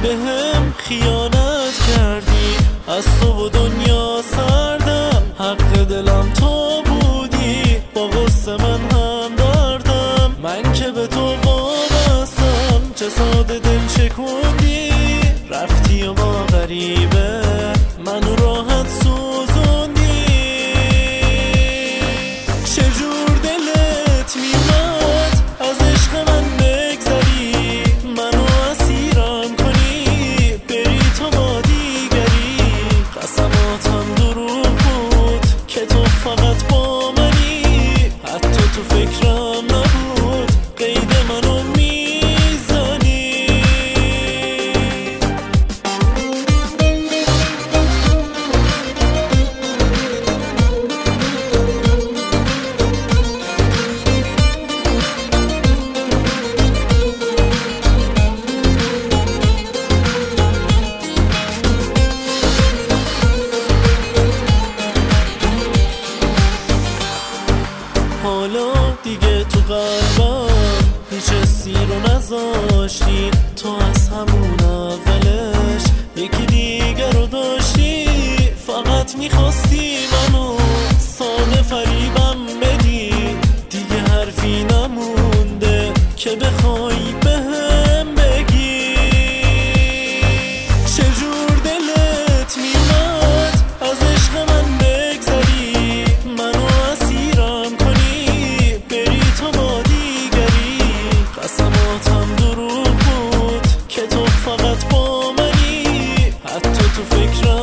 بهم خیانت کردی، از تو و دنیا سردم، حق دلم تو بودی، با غصه من هم دردم، من که به تو وابستم، چه ساده دل شکوندی، رفتی و با غریبه منو راحت سوزوندی. چجور دلت میومد از عشق من بگذری، منو اسیرم کنی، بری تو با دیگری، قسماتم دروغ بود که تو فقط با منی، حتی تو فکرم نبود قید منو میزنی. حالا دیگه تو قلبم هیچ حسی رو نذاشتی، تو از همون اولش یکی دیگه رو داشتی، فقط میخواستی منو ساده فریبم بدی، دیگه حرفی نمونده که بخوای بهم بگی. چجور دلت میومد از عشق من بگذری، منو اسیرم کنی، بری تو با دیگری، قسماتم دروغ بود که تو فقط با منی، حتی تو فکرم